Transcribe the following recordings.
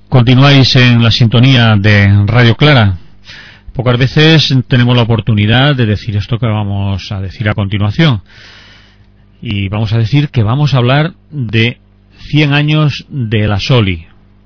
Continuáis en la sintonía de Radio Clara. Pocas veces tenemos la oportunidad de decir esto que vamos a decir a continuación. Y vamos a decir que vamos a hablar de 100 años de la Soli,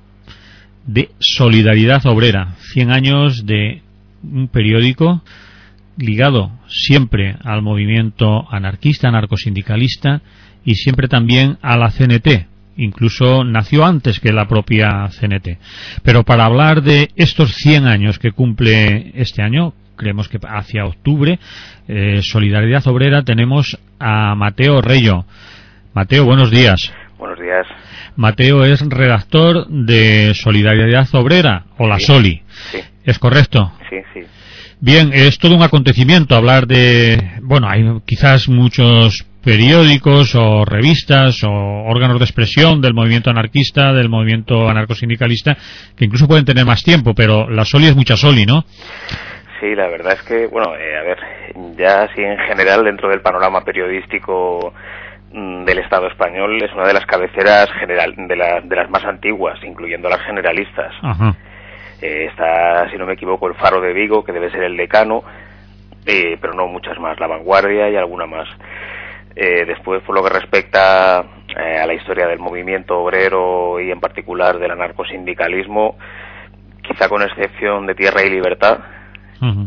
de Solidaridad Obrera, 100 años de un periódico ligado siempre al movimiento anarquista, anarcosindicalista y siempre también a la CNT. Incluso nació antes que la propia CNT. Pero para hablar de estos 100 años que cumple este año, creemos que hacia octubre, Solidaridad Obrera, tenemos a Mateo Reyo. Mateo, buenos días. Buenos días. Mateo es redactor de Solidaridad Obrera, o la Soli. Sí. ¿Es correcto? Sí, sí. Bien, es todo un acontecimiento hablar de... Bueno, hay quizás muchos periódicos o revistas o órganos de expresión del movimiento anarquista, del movimiento anarcosindicalista, que incluso pueden tener más tiempo, pero la Soli es mucha Soli, ¿no? Sí, la verdad es que, bueno, a ver, ya sí en general dentro del panorama periodístico del Estado español es una de las cabeceras general de las más antiguas, incluyendo las generalistas. Ajá. Está, si no me equivoco, el Faro de Vigo, que debe ser el decano, pero no muchas más, La Vanguardia y alguna más. Después, por lo que respecta a la historia del movimiento obrero y en particular del anarcosindicalismo, quizá con excepción de Tierra y Libertad, Uh-huh.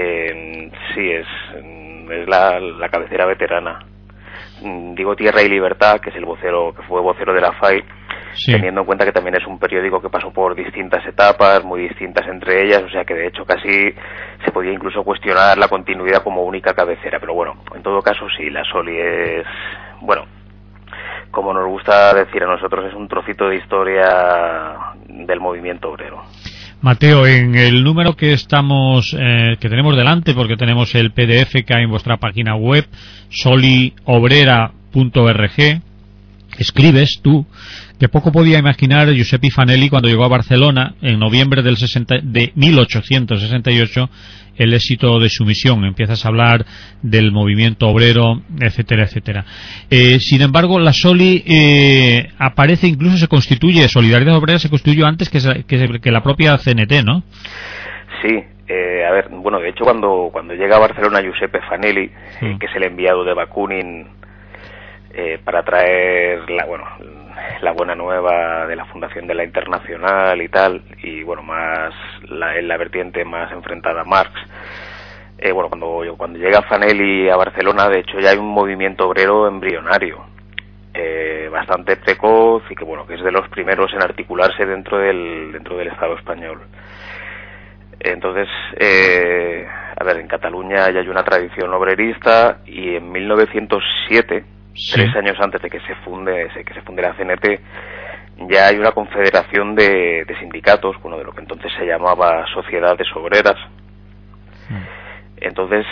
sí es la cabecera veterana. Digo Tierra y Libertad, que es el vocero, que fue vocero de la FAI, sí, teniendo en cuenta que también es un periódico que pasó por distintas etapas, muy distintas entre ellas, o sea que de hecho casi se podía incluso cuestionar la continuidad como única cabecera, pero bueno, en todo caso sí, la Soli es, bueno, como nos gusta decir a nosotros, es un trocito de historia del movimiento obrero. Mateo, en el número que que tenemos delante, porque tenemos el PDF que hay en vuestra página web, soliobrera.org, escribes tú que poco podía imaginar Giuseppe Fanelli cuando llegó a Barcelona en noviembre de 1868 el éxito de su misión. Empiezas a hablar del movimiento obrero, etcétera, etcétera. Sin embargo, la Soli aparece, incluso se constituye, Solidaridad Obrera se constituyó antes que la propia CNT, ¿no? Sí. A ver, bueno, de hecho cuando llega a Barcelona Giuseppe Fanelli, que es el enviado de Bakunin para traer la buena nueva de la fundación de la Internacional y tal, y bueno, más la vertiente más enfrentada a Marx. Cuando llega Fanelli a Barcelona, de hecho ya hay un movimiento obrero embrionario, bastante precoz y que es de los primeros en articularse dentro del Estado español. Entonces, en Cataluña ya hay una tradición obrerista y en 1907, sí, 3 años antes de que se funde la CNT, ya hay una confederación de sindicatos, de lo que entonces se llamaba sociedades obreras. Entonces,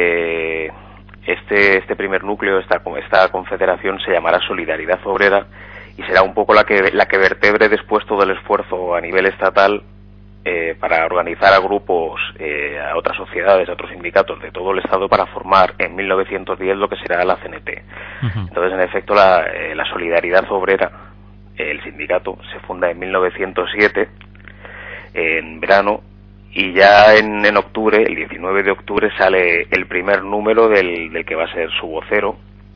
este primer núcleo, esta confederación se llamará Solidaridad Obrera y será un poco la que vertebre después todo el esfuerzo a nivel estatal para organizar a grupos, a otras sociedades, a otros sindicatos de todo el Estado para formar en 1910 lo que será la CNT. Uh-huh. Entonces, en efecto, la Solidaridad Obrera, el sindicato, se funda en 1907, en verano, y ya en octubre, el 19 de octubre, sale el primer número del que va a ser su vocero,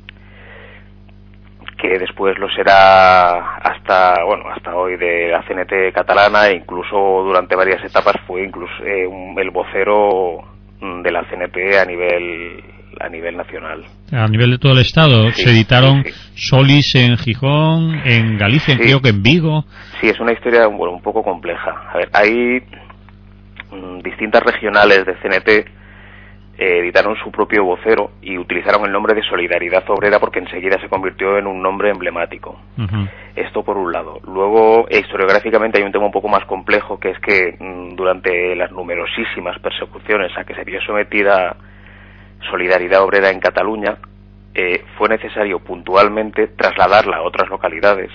que después lo será hasta hoy de la CNT catalana, e incluso durante varias etapas fue incluso el vocero de la CNT a nivel nacional. A nivel de todo el Estado, sí, se editaron, sí, sí, Solis en Gijón, en Galicia, sí, creo que en Vigo. Sí, es una historia un poco compleja. A ver, hay distintas regionales de CNT editaron su propio vocero y utilizaron el nombre de Solidaridad Obrera porque enseguida se convirtió en un nombre emblemático. Uh-huh. Esto por un lado. Luego, historiográficamente hay un tema un poco más complejo, que es que durante las numerosísimas persecuciones a que se vio sometida Solidaridad Obrera en Cataluña, fue necesario puntualmente trasladarla a otras localidades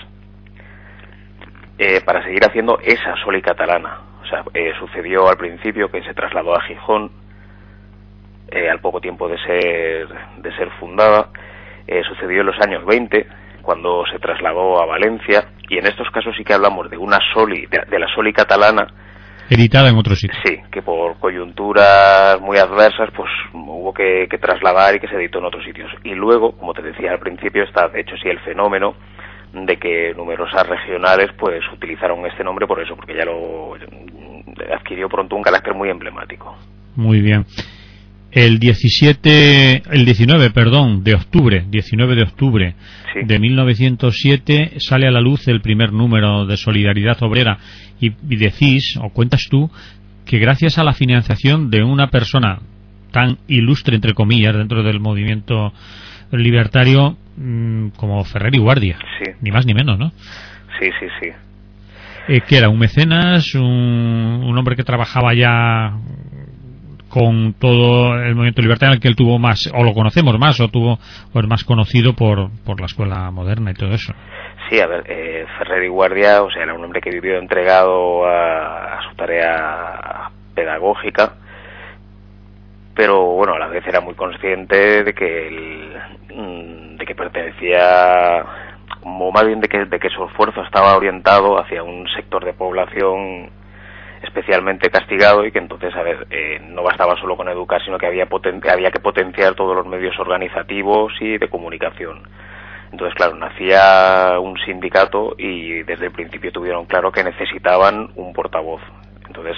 para seguir haciendo esa Soli catalana. O sea, sucedió al principio que se trasladó a Gijón, al poco tiempo de ser fundada. Sucedió en los años 20, cuando se trasladó a Valencia, Y en estos casos sí que hablamos de una Soli, de la Soli catalana, editada en otro sitio. Sí, que por coyunturas muy adversas pues hubo que trasladar y que se editó en otros sitios. Y luego, como te decía al principio, está de hecho sí el fenómeno de que numerosas regionales pues utilizaron este nombre por eso, porque ya lo adquirió pronto un carácter muy emblemático. Muy bien. El 19 de octubre sí. de 1907 sale a la luz el primer número de Solidaridad Obrera y decís, o cuentas tú, que gracias a la financiación de una persona tan ilustre, entre comillas, dentro del movimiento libertario como Ferrer y Guardia, sí. Ni más ni menos, ¿no? Sí. Que era un mecenas, un hombre que trabajaba ya con todo el movimiento libertario, al que él tuvo más, o lo conocemos más, o es más conocido por la escuela moderna y todo eso. Sí, a ver, Ferrer y Guardia, o sea, era un hombre que vivió entregado a su tarea pedagógica, pero bueno, a la vez era muy consciente de que pertenecía, o más bien de que su esfuerzo estaba orientado hacia un sector de población especialmente castigado, y que entonces, a ver, no bastaba solo con educar, sino que había que potenciar todos los medios organizativos y de comunicación. Entonces, claro, nacía un sindicato y desde el principio tuvieron claro que necesitaban un portavoz. Entonces,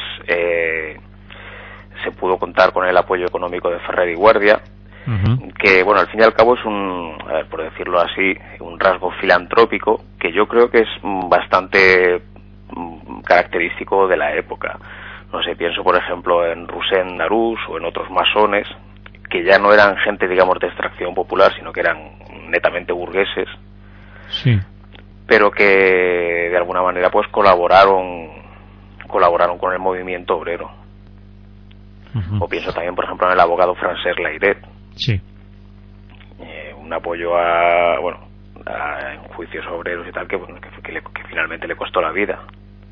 se pudo contar con el apoyo económico de Ferrer y Guardia, que, bueno, al fin y al cabo es por decirlo así, un rasgo filantrópico que yo creo que es bastante característico de la época. No sé, pienso por ejemplo en Rousseau Narús o en otros masones que ya no eran gente, digamos, de extracción popular, sino que eran netamente burgueses, sí, pero que de alguna manera pues colaboraron con el movimiento obrero. O pienso también por ejemplo en el abogado Francesc Layret, sí, un apoyo en juicios obreros y tal, que finalmente le costó la vida.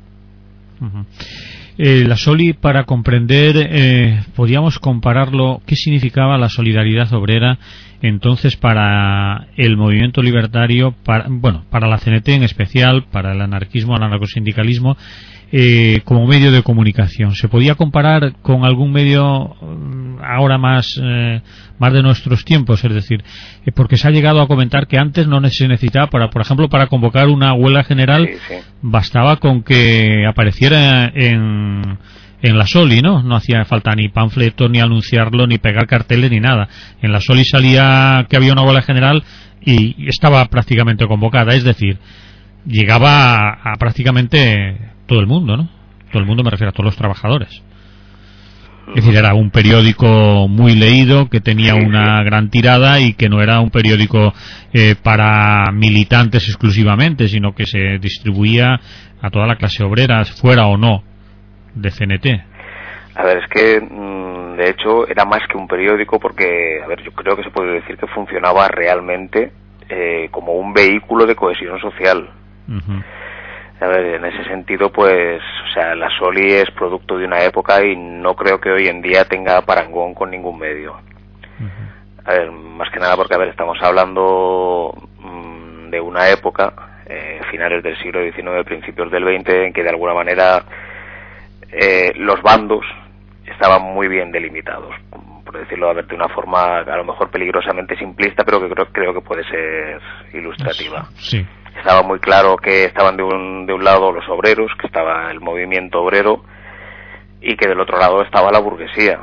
La Soli, para comprender, podríamos compararlo, ¿qué significaba la solidaridad obrera entonces para el movimiento libertario, para la CNT en especial, para el anarquismo, el anarcosindicalismo, como medio de comunicación? ¿Se podía comparar con algún medio ahora más de nuestros tiempos? Es decir, porque se ha llegado a comentar que antes no se necesitaba, por ejemplo, para convocar una huelga general, sí. Bastaba con que apareciera en la Soli, ¿no? No hacía falta ni panfleto, ni anunciarlo, ni pegar carteles, ni nada. En la Soli salía que había una huelga general y estaba prácticamente convocada, es decir, llegaba a prácticamente todo el mundo, ¿no? Todo el mundo, me refiero a todos los trabajadores. Es decir, era un periódico muy leído, que tenía una gran tirada y que no era un periódico para militantes exclusivamente, sino que se distribuía a toda la clase obrera, fuera o no de CNT. A ver, es que de hecho era más que un periódico, porque, a ver, yo creo que se puede decir que funcionaba realmente como un vehículo de cohesión social. A ver, en ese sentido, pues, o sea, la Soli es producto de una época y no creo que hoy en día tenga parangón con ningún medio. A ver, más que nada porque, a ver, estamos hablando de una época, finales del siglo XIX, principios del XX, en que de alguna manera los bandos estaban muy bien delimitados, por decirlo, a ver, de una forma a lo mejor peligrosamente simplista, pero que creo que puede ser ilustrativa. Sí. Estaba muy claro que estaban de un lado los obreros, que estaba el movimiento obrero, y que del otro lado estaba la burguesía.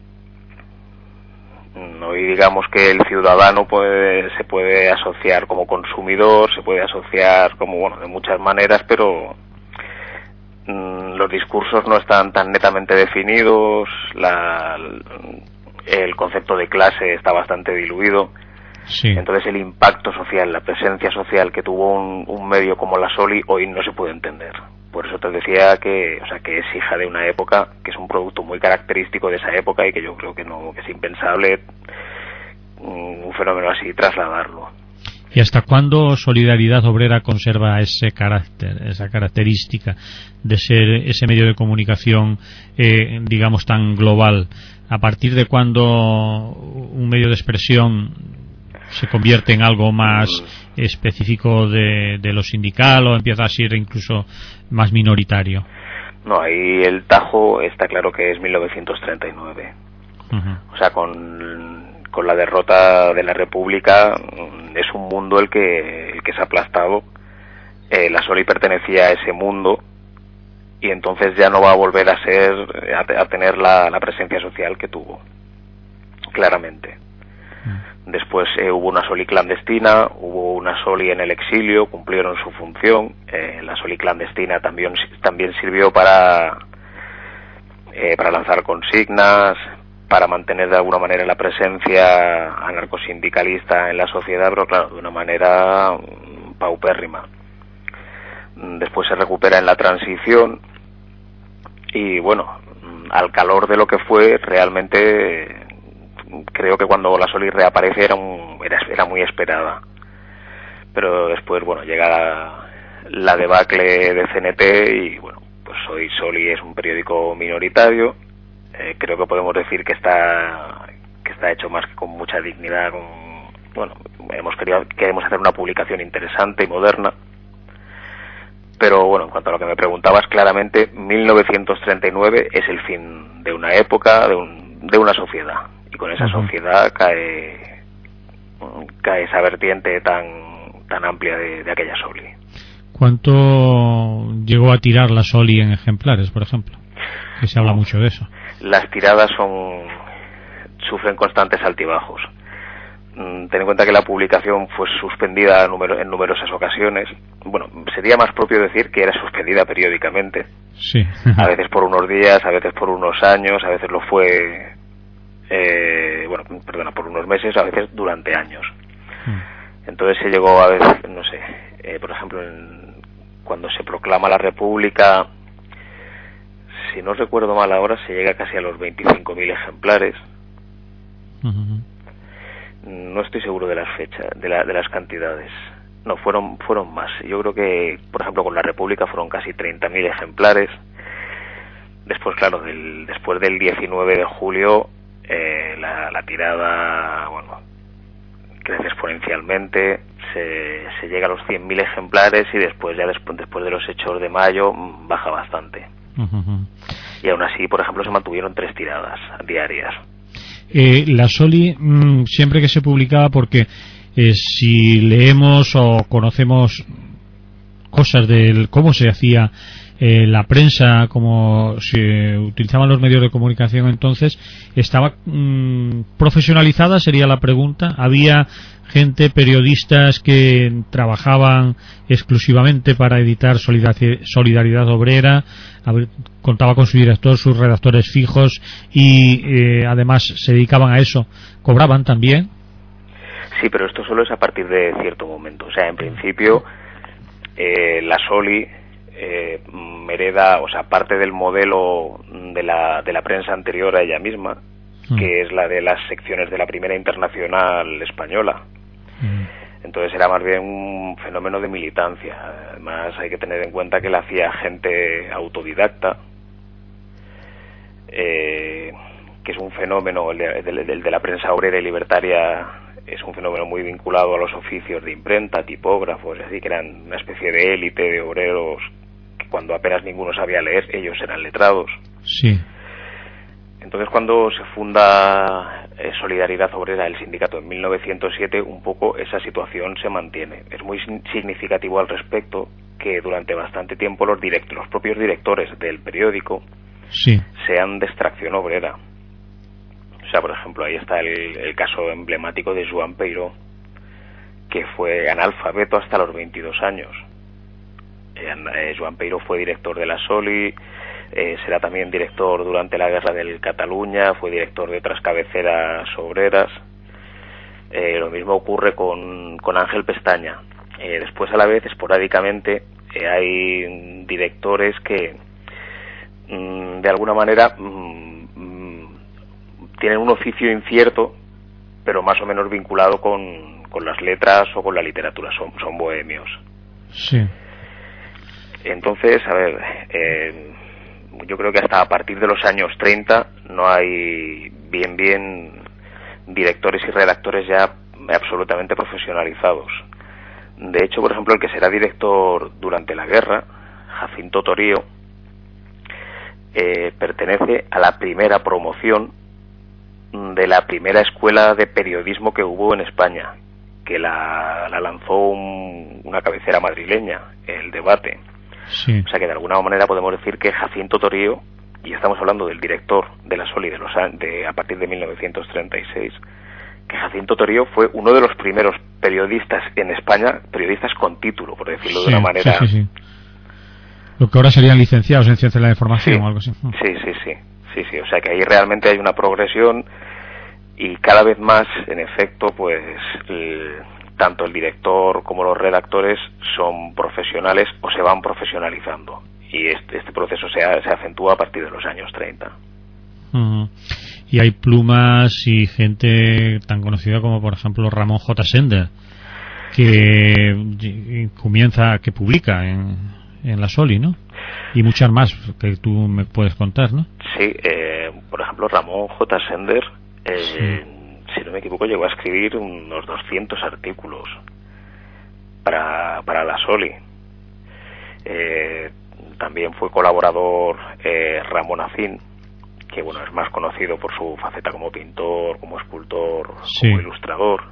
Hoy digamos que el ciudadano se puede asociar como consumidor, se puede asociar como, bueno, de muchas maneras, pero los discursos no están tan netamente definidos, el concepto de clase está bastante diluido. Sí. Entonces el impacto social, la presencia social que tuvo un medio como la Soli hoy no se puede entender. Por eso te decía que es hija de una época, que es un producto muy característico de esa época y que yo creo que es impensable un fenómeno así trasladarlo. ¿Y hasta cuándo Solidaridad Obrera conserva ese carácter, esa característica de ser ese medio de comunicación, digamos, tan global? ¿A partir de cuándo un medio de expresión se convierte en algo más específico de lo sindical o empieza a ser incluso más minoritario? No, ahí el tajo está claro que es 1939. O sea, con la derrota de la República es un mundo el que se ha aplastado. La Soli pertenecía a ese mundo y entonces ya no va a volver a tener la presencia social que tuvo, claramente. Después hubo una Soli clandestina, hubo una Soli en el exilio, cumplieron su función. La Soli clandestina también sirvió para lanzar consignas, para mantener de alguna manera la presencia anarcosindicalista en la sociedad, pero claro, de una manera paupérrima. Después se recupera en la transición y bueno, al calor de lo que fue, realmente creo que cuando la Soli reaparece era muy esperada. Pero después, bueno, llega la debacle de CNT y bueno, pues hoy Soli es un periódico minoritario. Creo que podemos decir que está hecho más que con mucha dignidad. Queremos hacer una publicación interesante y moderna. Pero bueno, en cuanto a lo que me preguntabas, claramente 1939 es el fin de una época, de una sociedad, y con esa sociedad cae esa vertiente tan amplia de aquella Soli. ¿Cuánto llegó a tirar la Soli en ejemplares, por ejemplo? Que se habla mucho de eso. Las tiradas sufren constantes altibajos. Ten en cuenta que la publicación fue suspendida en numerosas ocasiones. Bueno, sería más propio decir que era suspendida periódicamente. Sí. A veces por unos días, a veces por unos años, a veces lo fue, por unos meses, a veces durante años. Entonces se llegó a veces, por ejemplo, cuando se proclama la República, si no recuerdo mal ahora, se llega casi a los 25.000 ejemplares. No estoy seguro de las fechas, de las cantidades. No, fueron más. Yo creo que, por ejemplo, con la República fueron casi 30.000 ejemplares. Después, claro, después del 19 de julio, la tirada, crece exponencialmente, se llega a los 100.000 ejemplares y después de los hechos de mayo baja bastante. Y aún así, por ejemplo, se mantuvieron 3 tiradas diarias. La Soli siempre que se publicaba, porque si leemos o conocemos cosas de cómo se hacía la prensa, cómo se utilizaban los medios de comunicación entonces, estaba profesionalizada, sería la pregunta. Había gente, periodistas que trabajaban exclusivamente para editar Solidaridad Obrera, contaba con su director, sus redactores fijos y además se dedicaban a eso. ¿Cobraban también? Sí, pero esto solo es a partir de cierto momento. O sea, en principio la Soli hereda, parte del modelo de la prensa anterior a ella misma, que es la de las secciones de la Primera Internacional Española. Entonces era más bien un fenómeno de militancia. Además hay que tener en cuenta que la hacía gente autodidacta, que es un fenómeno, el de la prensa obrera y libertaria, es un fenómeno muy vinculado a los oficios de imprenta, tipógrafos, es decir, que eran una especie de élite de obreros que cuando apenas ninguno sabía leer, ellos eran letrados. Sí. Entonces, cuando se funda Solidaridad Obrera, el sindicato, en 1907, un poco esa situación se mantiene. Es muy significativo al respecto que durante bastante tiempo los propios directores del periódico sean de extracción obrera. O sea, por ejemplo, ahí está el caso emblemático de Joan Peiró, que fue analfabeto hasta los 22 años. Joan Peiró fue director de la Soli, será también director durante la guerra del Cataluña, fue director de otras cabeceras obreras. Lo mismo ocurre con Ángel Pestaña. Después, a la vez, esporádicamente, hay directores que de alguna manera tienen un oficio incierto, pero más o menos vinculado con las letras o con la literatura, son bohemios. Sí. Entonces, yo creo que hasta a partir de los años 30 no hay bien directores y redactores ya absolutamente profesionalizados. De hecho, por ejemplo, el que será director durante la guerra, Jacinto Torío, pertenece a la primera promoción de la primera escuela de periodismo que hubo en España, que la lanzó una cabecera madrileña, El Debate. Sí. O sea que de alguna manera podemos decir que Jacinto Torío, y estamos hablando del director de la Soli a partir de 1936, que Jacinto Torío fue uno de los primeros periodistas en España, periodistas con título, por decirlo de una manera. Sí. Lo que ahora serían licenciados en Ciencia de la Información o algo así. Sí. O sea que ahí realmente hay una progresión y cada vez más, en efecto, pues tanto el director como los redactores son profesionales o se van profesionalizando. Y este proceso se acentúa a partir de los años 30. Uh-huh. Y hay plumas y gente tan conocida como, por ejemplo, Ramón J. Sender, que publica en la Soli, ¿no? Y muchas más que tú me puedes contar, ¿no? Sí, por ejemplo, Ramón J. Sender, si no me equivoco, llegó a escribir unos 200 artículos para la Soli. También fue colaborador Ramón Acín, que bueno, es más conocido por su faceta como pintor, como escultor, como ilustrador.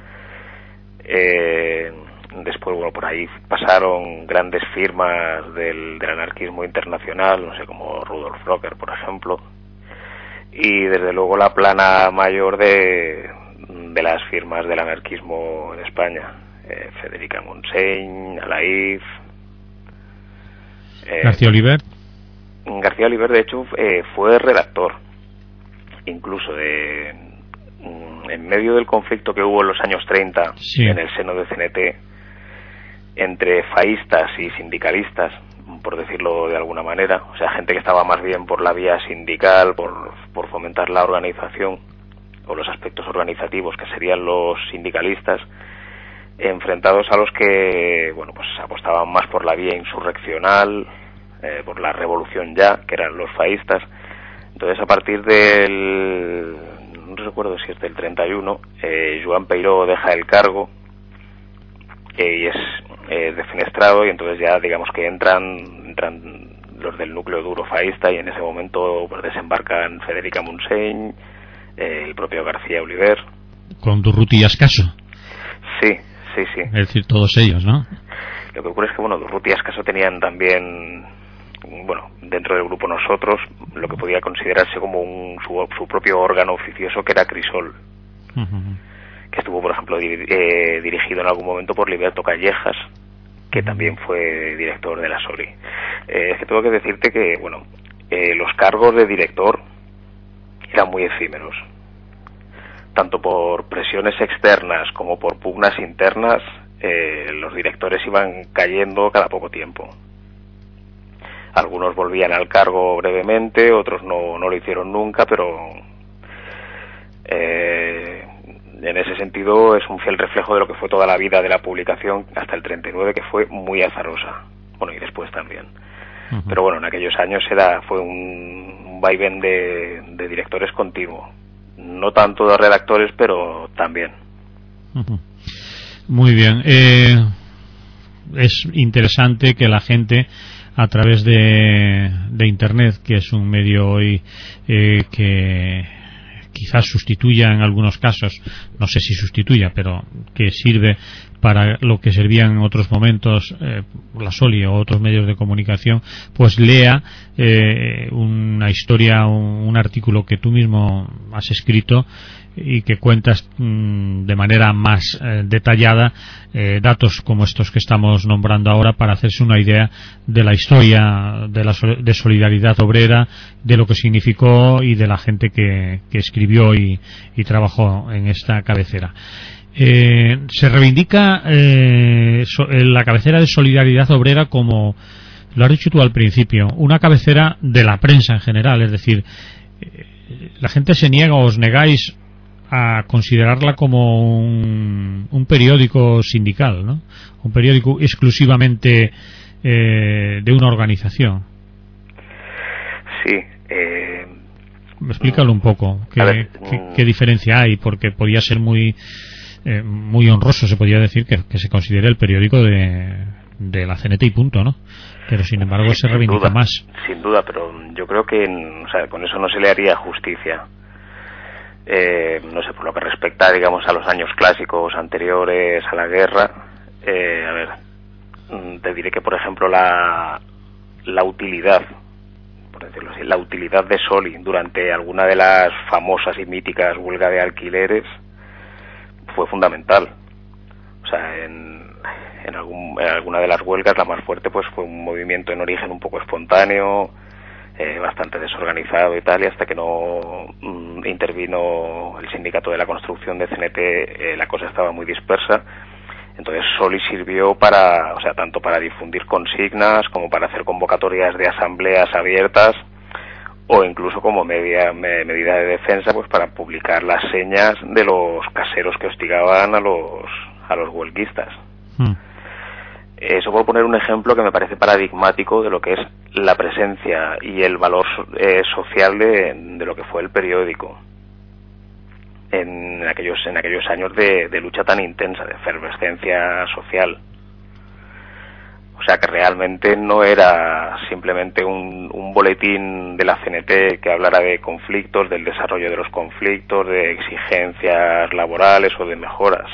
Después, bueno, por ahí pasaron grandes firmas del anarquismo internacional, no sé, como Rudolf Rocker, por ejemplo. Y desde luego la plana mayor de las firmas del anarquismo en España, Federica Montseny, Alaíz, García Oliver. García Oliver, de hecho, fue redactor, incluso en medio del conflicto que hubo en los años 30 en el seno de CNT entre faístas y sindicalistas, por decirlo de alguna manera, o sea, gente que estaba más bien por la vía sindical, por fomentar la organización o los aspectos organizativos que serían los sindicalistas, enfrentados a los que, bueno, pues apostaban más por la vía insurreccional, por la revolución ya, que eran los faístas. Entonces, a partir no recuerdo si es del 31, Joan Peiró deja el cargo y es defenestrado, y entonces ya digamos que entran los del núcleo duro faísta, y en ese momento pues desembarcan Federica Montseny, el propio García Oliver. Con Durruti y Ascaso. Sí. Es decir, todos ellos, ¿no? Lo que ocurre es que, bueno, Durruti y Ascaso tenían también, bueno, dentro del grupo Nosotros, lo que podía considerarse como su propio órgano oficioso, que era Crisol. Uh-huh. Que estuvo, por ejemplo, dirigido en algún momento por Liberto Callejas, que también fue director de la Soli. Es que tengo que decirte que, bueno, los cargos de director eran muy efímeros. Tanto por presiones externas como por pugnas internas, los directores iban cayendo cada poco tiempo. Algunos volvían al cargo brevemente, otros no lo hicieron nunca, pero en ese sentido es un fiel reflejo de lo que fue toda la vida de la publicación hasta el 39, que fue muy azarosa. Bueno, y después también. Uh-huh. Pero bueno, en aquellos años fue un vaivén de directores continuo. No tanto de redactores, pero también. Uh-huh. Muy bien. Es interesante que la gente, a través de Internet, que es un medio hoy que quizás sustituya en algunos casos, no sé si sustituya, pero que sirve para lo que servía en otros momentos la Soli o otros medios de comunicación, pues lea una historia, un artículo que tú mismo has escrito y que cuentas de manera más detallada datos como estos que estamos nombrando ahora, para hacerse una idea de la historia de Solidaridad Obrera, de lo que significó y de la gente que escribió y trabajó en esta cabecera. Se reivindica la cabecera de Solidaridad Obrera como, lo has dicho tú al principio, una cabecera de la prensa en general, es decir, la gente se niega o os negáis a considerarla como un periódico sindical, ¿no? Un periódico exclusivamente de una organización. Sí. Explícalo un poco, qué diferencia hay, porque podía ser muy muy honroso, se podría decir, que se considere el periódico de la CNT y punto, ¿no? Pero sin embargo se reivindica más. Sin duda, pero yo creo que con eso no se le haría justicia. No sé, por lo que respecta, digamos, a los años clásicos anteriores a la guerra, a ver, te diré que, por ejemplo, la utilidad, por decirlo así, la utilidad de Soli durante alguna de las famosas y míticas huelgas de alquileres fue fundamental. O sea, en alguna de las huelgas, la más fuerte, pues fue un movimiento en origen un poco espontáneo, bastante desorganizado y tal, y hasta que no intervino el sindicato de la construcción de CNT, la cosa estaba muy dispersa. Entonces Soli sirvió tanto para difundir consignas como para hacer convocatorias de asambleas abiertas, o incluso como medida de defensa, pues para publicar las señas de los caseros que hostigaban a los huelguistas. Eso por poner un ejemplo que me parece paradigmático de lo que es la presencia y el valor social de lo que fue el periódico en aquellos años de lucha tan intensa, de efervescencia social. O sea, que realmente no era simplemente un boletín de la CNT que hablara de conflictos, del desarrollo de los conflictos, de exigencias laborales o de mejoras.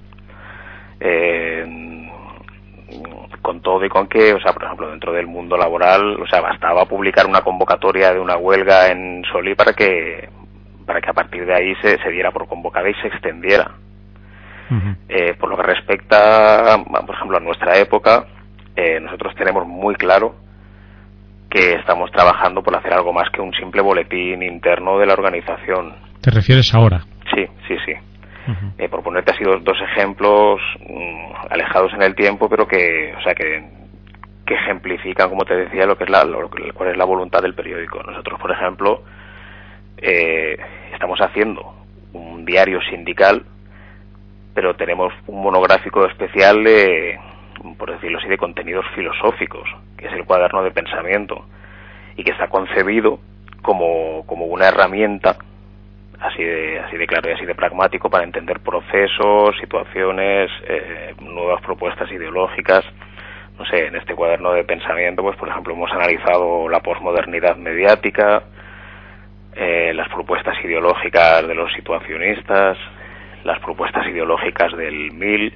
Con todo y con que, por ejemplo, dentro del mundo laboral, bastaba publicar una convocatoria de una huelga en Soli para que a partir de ahí se diera por convocada y se extendiera. Por lo que respecta, por ejemplo, a nuestra época, nosotros tenemos muy claro que estamos trabajando por hacer algo más que un simple boletín interno de la organización. ¿Te refieres ahora? Sí. Por ponerte así dos ejemplos alejados en el tiempo, pero que ejemplifican, como te decía, cuál es la voluntad del periódico. Nosotros, por ejemplo, estamos haciendo un diario sindical, pero tenemos un monográfico especial por decirlo así, de contenidos filosóficos, que es el cuaderno de pensamiento, y que está concebido como una herramienta así de claro y así de pragmático para entender procesos, situaciones, nuevas propuestas ideológicas. No sé, en este cuaderno de pensamiento, pues por ejemplo hemos analizado la posmodernidad mediática, las propuestas ideológicas de los situacionistas, las propuestas ideológicas del MIL,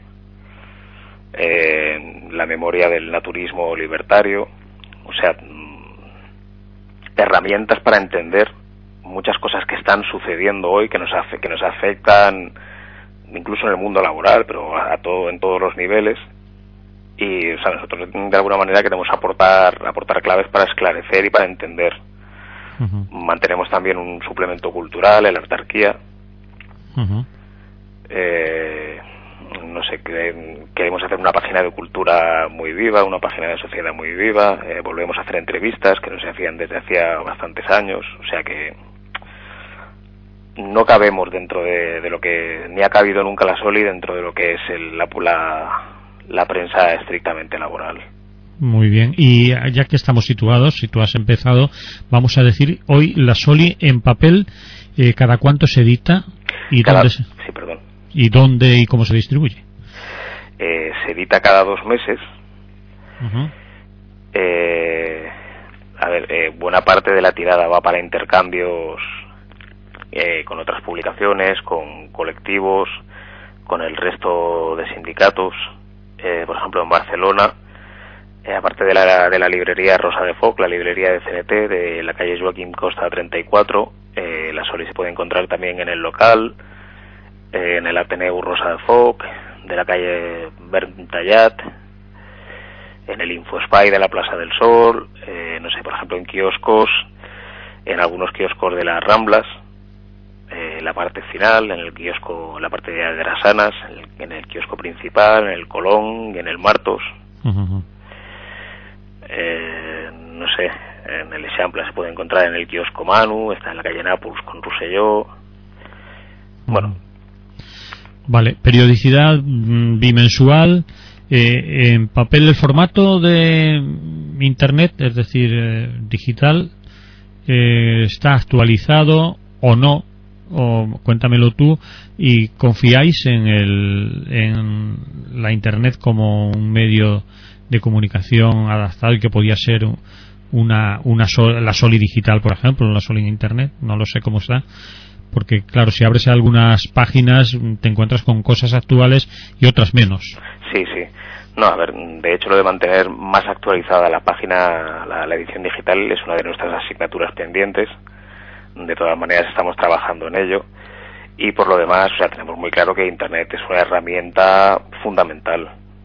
la memoria del naturismo libertario. O sea, herramientas para entender muchas cosas que están sucediendo hoy, que nos afectan incluso en el mundo laboral, pero en todos los niveles. Y nosotros de alguna manera queremos aportar claves para esclarecer y para entender. Mantenemos también un suplemento cultural, el Autarquía. No sé, queremos hacer una página de cultura muy viva, una página de sociedad muy viva. Volvemos a hacer entrevistas que no se hacían desde hacía bastantes años. O sea que no cabemos dentro de lo que ni ha cabido nunca la Soli dentro de lo que es la prensa estrictamente laboral. Muy bien, y ya que estamos situados, si tú has empezado, vamos a decir hoy la Soli en papel, ¿cada cuánto se edita? ¿Y dónde y cómo se distribuye? Se edita cada 2 meses. Buena parte de la tirada va para intercambios con otras publicaciones, con colectivos, con el resto de sindicatos. Por ejemplo, en Barcelona, aparte de la librería Rosa de Foc, la librería de CNT de la calle Joaquín Costa 34, la Soli se puede encontrar también en el local, en el Ateneu Rosa de Foc de la calle Bern Tallat, en el InfoSpy de la Plaza del Sol, no sé, por ejemplo en kioscos, en algunos kioscos de las Ramblas, la parte final, en el kiosco, la parte de Grasanas, en el kiosco principal, en el Colón y en el Martos. No sé, en el Eixample se puede encontrar en el kiosco Manu, está en la calle Nàpols con Rosselló. Bueno. Vale, periodicidad bimensual, en papel el formato de internet, es decir, digital, está actualizado o no, o cuéntamelo tú, y confiáis en la Internet como un medio de comunicación adaptado y que podía ser la Soli digital, por ejemplo, la Soli en Internet, no lo sé cómo está, porque claro, si abres algunas páginas te encuentras con cosas actuales y otras menos. Sí. No, a ver, de hecho lo de mantener más actualizada la página, la edición digital, es una de nuestras asignaturas pendientes. De todas maneras estamos trabajando en ello. Y por lo demás, o sea, tenemos muy claro que Internet es una herramienta fundamental.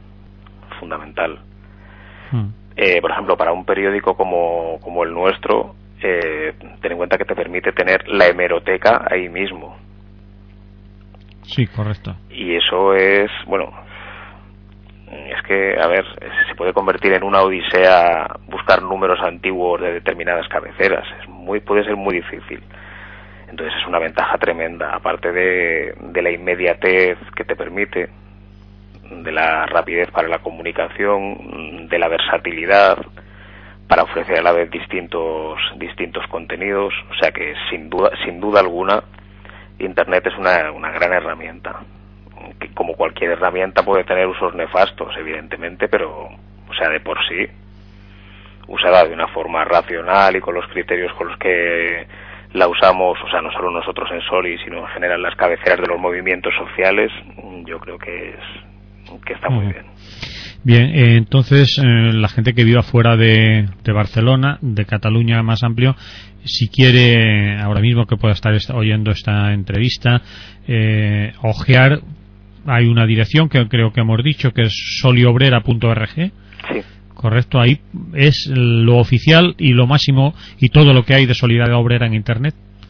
Por ejemplo, para un periódico como el nuestro, ten en cuenta que te permite tener la hemeroteca ahí mismo. Sí, correcto. Y eso es, bueno, es que, a ver, se puede convertir en una odisea buscar números antiguos de determinadas cabeceras. Puede ser muy difícil. Entonces es una ventaja tremenda, aparte de la inmediatez que te permite, de la rapidez para la comunicación, de la versatilidad para ofrecer a la vez distintos contenidos. O sea que sin duda alguna Internet es una gran herramienta, que como cualquier herramienta puede tener usos nefastos, evidentemente, pero, o sea, de por sí, usada de una forma racional y con los criterios con los que la usamos, o sea, no solo nosotros en Soli, sino en general las cabeceras de los movimientos sociales, yo creo que está muy bien. Bien, entonces la gente que viva fuera de Barcelona, de Cataluña más amplio, si quiere ahora mismo que pueda estar oyendo esta entrevista, ojear, hay una dirección que creo que hemos dicho que es soliobrera.org. Sí. Correcto, ahí es lo oficial y lo máximo y todo lo que hay de Solidaridad Obrera en Internet.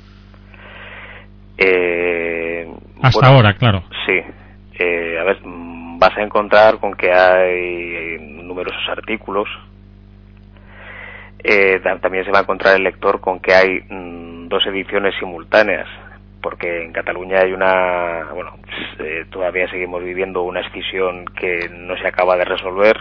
Hasta ahora, claro. Sí. A ver, vas a encontrar con que hay numerosos artículos. También se va a encontrar el lector con que hay 2 ediciones simultáneas, porque en Cataluña hay todavía seguimos viviendo una escisión que no se acaba de resolver,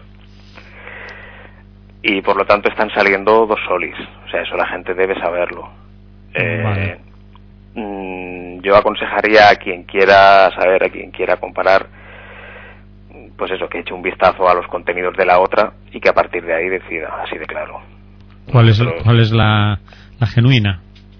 y por lo tanto están saliendo 2 solis. O sea, eso la gente debe saberlo. Vale. Yo aconsejaría a quien quiera saber, a quien quiera comparar, pues eso, que eche un vistazo a los contenidos de la otra y que a partir de ahí decida, así de claro. ¿Cuál es la genuina?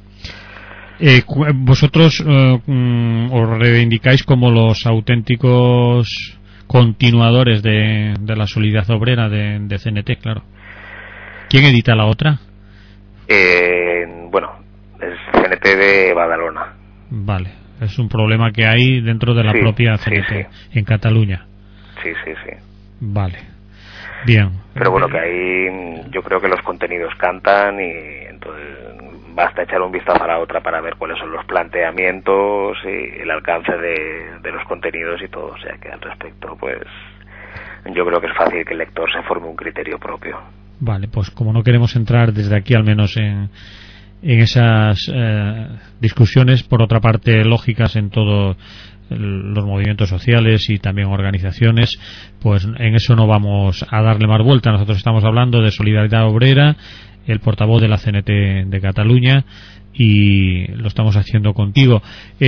Vosotros os reivindicáis como los auténticos continuadores de la Solidaridad Obrera de CNT, claro. ¿Quién edita la otra? Bueno, es CNT de Badalona. Vale, es un problema que hay dentro de la propia CNT en Cataluña. Sí. Vale, bien. Pero bueno, que ahí yo creo que los contenidos cantan, y entonces basta echar un vistazo a la otra para ver cuáles son los planteamientos y el alcance de los contenidos y todo. O sea que al respecto, pues yo creo que es fácil que el lector se forme un criterio propio. Vale, pues como no queremos entrar desde aquí al menos en esas discusiones, por otra parte lógicas en todos los movimientos sociales y también organizaciones, pues en eso no vamos a darle más vuelta. Nosotros estamos hablando de Solidaridad Obrera, el portavoz de la CNT de Cataluña, y lo estamos haciendo contigo.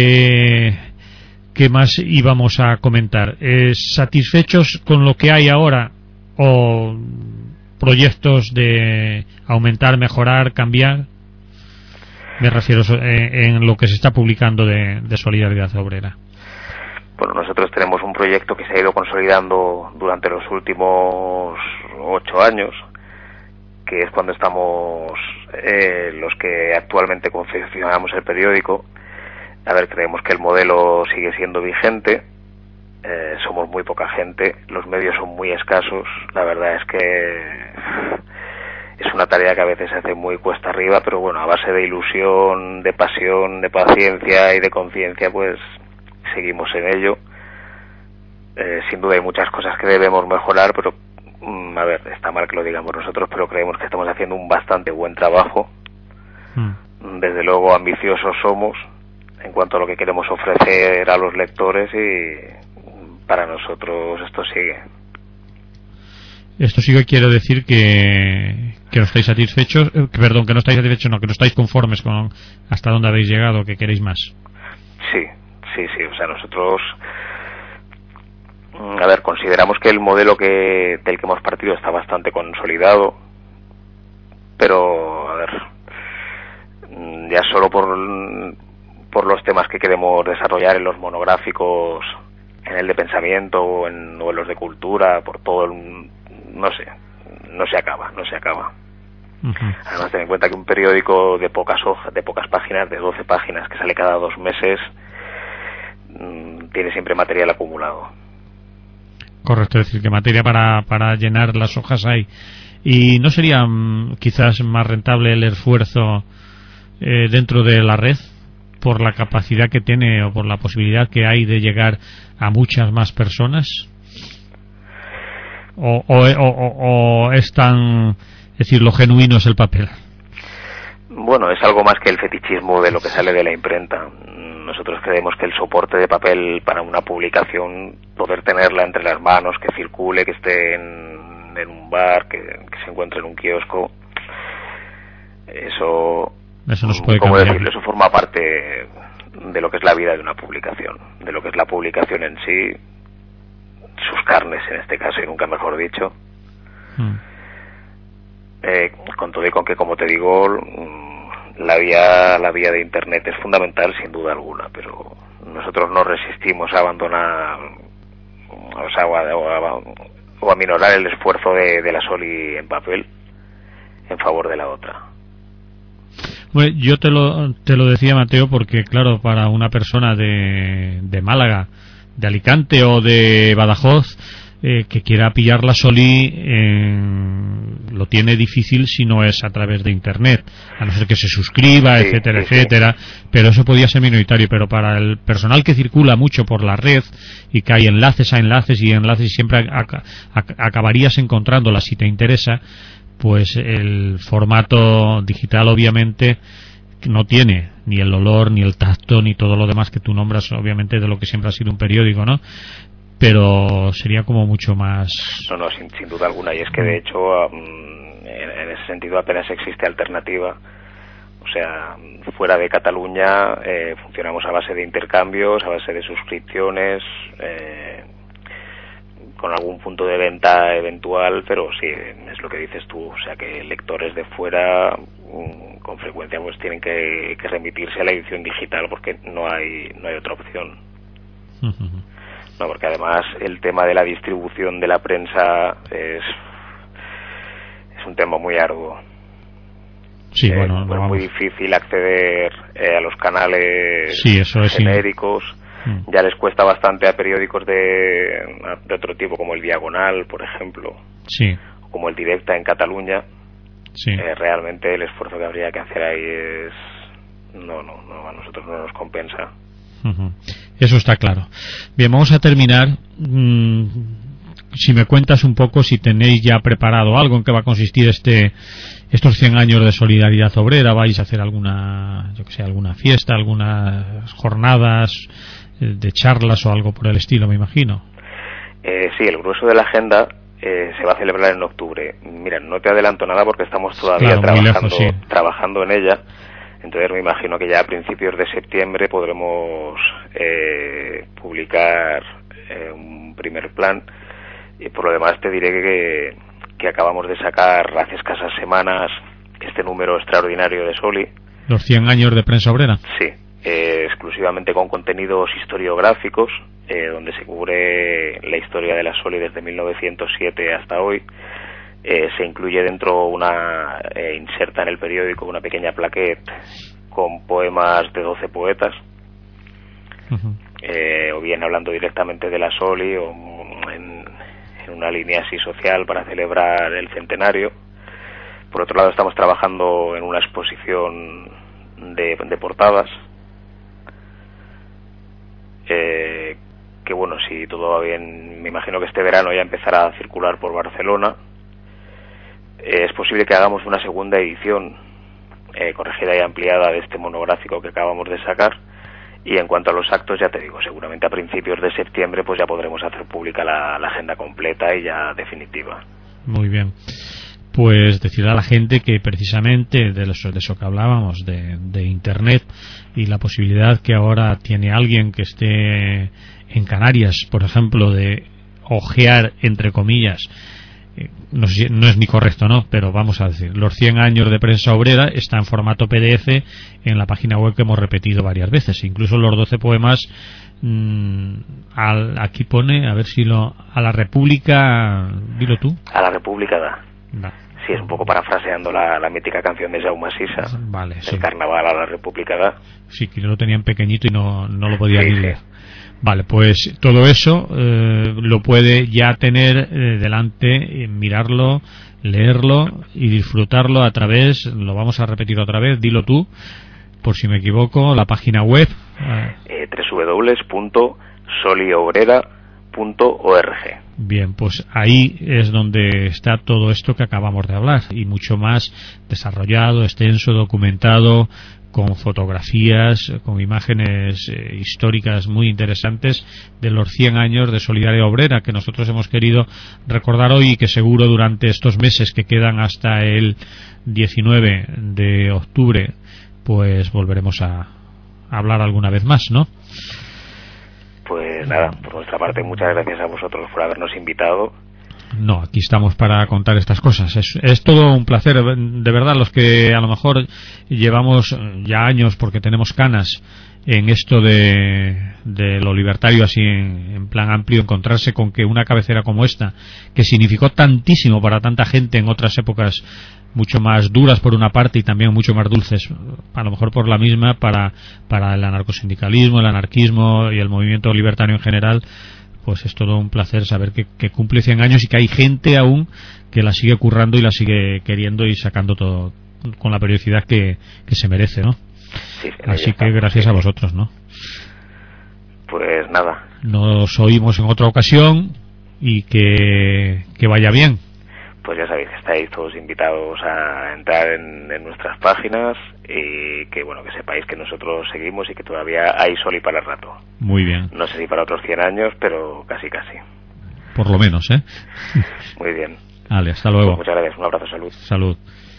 ¿Qué más íbamos a comentar? ¿Satisfechos con lo que hay ahora o proyectos de aumentar, mejorar, cambiar? Me refiero en lo que se está publicando de Solidaridad Obrera. Bueno, nosotros tenemos un proyecto que se ha ido consolidando durante los últimos 8 años, que es cuando estamos los que actualmente confeccionamos el periódico. A ver, creemos que el modelo sigue siendo vigente. Somos muy poca gente, los medios son muy escasos. La verdad es que es una tarea que a veces se hace muy cuesta arriba, pero bueno, a base de ilusión, de pasión, de paciencia y de conciencia, pues seguimos en ello. Sin duda hay muchas cosas que debemos mejorar, pero a ver, está mal que lo digamos nosotros, pero creemos que estamos haciendo un bastante buen trabajo. Desde luego ambiciosos somos en cuanto a lo que queremos ofrecer a los lectores, y para nosotros esto sigue. Esto sigue quiere decir que no estáis satisfechos, que no estáis conformes con hasta dónde habéis llegado, que queréis más. Sí, o sea, nosotros, a ver, consideramos que el modelo del que hemos partido está bastante consolidado, pero, a ver, ya solo por los temas que queremos desarrollar en los monográficos, en el de pensamiento o en los de cultura, por todo no se acaba. Uh-huh. Además, ten en cuenta que un periódico de pocas hojas, de pocas páginas, de 12 páginas, que sale cada 2 meses, tiene siempre material acumulado. Correcto, es decir, que materia para llenar las hojas hay. ¿Y no sería quizás más rentable el esfuerzo dentro de la red por la capacidad que tiene o por la posibilidad que hay de llegar a muchas más personas? ¿O es tan, es decir, lo genuino es el papel? Bueno, es algo más que el fetichismo de lo que sale de la imprenta. Nosotros creemos que el soporte de papel para una publicación, poder tenerla entre las manos, que circule, que esté en un bar, que se encuentre en un kiosco, eso no se puede ¿cómo cambiar? decirlo? Eso forma parte de lo que es la vida de una publicación, de lo que es la publicación en sí, sus carnes en este caso, y nunca mejor dicho. Con todo y con que, como te digo, la vía de internet es fundamental sin duda alguna, pero nosotros no resistimos a abandonar, o sea, o a minorar el esfuerzo de la Soli en papel en favor de la otra. Bueno, yo te lo decía, Mateo, porque claro, para una persona de Málaga, de Alicante o de Badajoz, que quiera pillar la Soli, lo tiene difícil si no es a través de internet, a no ser que se suscriba, sí, etcétera, pero eso podía ser minoritario. Pero para el personal que circula mucho por la red y que hay enlaces y siempre acabarías encontrándola si te interesa, pues el formato digital obviamente no tiene ni el olor, ni el tacto, ni todo lo demás que tú nombras, obviamente, de lo que siempre ha sido un periódico, ¿no? Pero sería como mucho más... No, sin duda alguna, y es que de hecho en ese sentido apenas existe alternativa. O sea, fuera de Cataluña funcionamos a base de intercambios, a base de suscripciones, con algún punto de venta eventual, pero sí, es lo que dices tú, o sea que lectores de fuera con frecuencia pues tienen que remitirse a la edición digital porque no hay otra opción. Uh-huh. No, porque además el tema de la distribución de la prensa es un tema muy arduo. Sí, bueno, es muy difícil acceder a los canales genéricos. Ya les cuesta bastante a periódicos de otro tipo, como el Diagonal, por ejemplo, sí, o como el Directa en Cataluña. Sí. Realmente el esfuerzo que habría que hacer ahí es no, a nosotros no nos compensa. Uh-huh. Eso está claro. Bien, vamos a terminar. Si me cuentas un poco si tenéis ya preparado algo, en qué va a consistir estos 100 años de solidaridad obrera. ¿Vais a hacer alguna fiesta, algunas jornadas de charlas o algo por el estilo, me imagino? Sí, el grueso de la agenda se va a celebrar en octubre. Mira, no te adelanto nada porque estamos todavía trabajando en ella. Entonces me imagino que ya a principios de septiembre podremos publicar un primer plan. Y por lo demás te diré que acabamos de sacar hace escasas semanas este número extraordinario de Soli. ¿Los 100 años de prensa obrera? Sí, exclusivamente con contenidos historiográficos, donde se cubre la historia de la Soli desde 1907 hasta hoy. Se incluye dentro inserta en el periódico una pequeña plaquette con poemas de 12 poetas, uh-huh. O bien hablando directamente de la Soli o en una línea así social para celebrar el centenario. Por otro lado, estamos trabajando en una exposición de portadas, que bueno, si todo va bien, me imagino que este verano ya empezará a circular por Barcelona. Es posible que hagamos una segunda edición corregida y ampliada de este monográfico que acabamos de sacar. Y en cuanto a los actos, ya te digo, seguramente a principios de septiembre pues ya podremos hacer pública la agenda completa y ya definitiva. Muy bien. pues decirle a la gente que precisamente de eso que hablábamos, de Internet y la posibilidad que ahora tiene alguien que esté en Canarias, por ejemplo, de ojear, entre comillas, no es ni correcto, ¿no? Pero vamos a decir, los 100 años de prensa obrera está en formato PDF en la página web que hemos repetido varias veces. Incluso los 12 poemas, aquí pone, a ver si a la República, dilo tú. A la República da. Da. Sí, es un poco parafraseando la mítica canción de Jaume Sisa, vale, el sí. Carnaval a la República da. Sí, que yo lo tenía en pequeñito y no lo podía Sí, ni sí. leer. Vale, pues todo eso lo puede ya tener delante, mirarlo, leerlo y disfrutarlo a través, lo vamos a repetir otra vez, dilo tú, por si me equivoco, la página web. www.soliobrera.org. Bien, pues ahí es donde está todo esto que acabamos de hablar y mucho más desarrollado, extenso, documentado, con fotografías, con imágenes históricas muy interesantes de los 100 años de Solidaridad Obrera que nosotros hemos querido recordar hoy y que seguro durante estos meses que quedan hasta el 19 de octubre pues volveremos a hablar alguna vez más, ¿no? Pues nada, por nuestra parte muchas gracias a vosotros por habernos invitado. No, aquí estamos para contar estas cosas. Es todo un placer, de verdad, los que a lo mejor llevamos ya años porque tenemos canas en esto de lo libertario así en plan amplio, encontrarse con que una cabecera como esta, que significó tantísimo para tanta gente en otras épocas mucho más duras por una parte y también mucho más dulces, a lo mejor por la misma, para el anarcosindicalismo, el anarquismo y el movimiento libertario en general, pues es todo un placer saber que cumple 100 años y que hay gente aún que la sigue currando y la sigue queriendo y sacando todo con la periodicidad que se merece, ¿no? Sí, así que gracias a vosotros, ¿no? Pues nada. Nos oímos en otra ocasión y que vaya bien. Pues ya sabéis que estáis todos invitados a entrar en nuestras páginas y que bueno, que sepáis que nosotros seguimos y que todavía hay sol y para el rato. Muy bien. No sé si para otros 100 años, pero casi. Por lo menos, ¿eh? Muy bien. Vale, hasta luego. Pues muchas gracias, un abrazo, salud. Salud.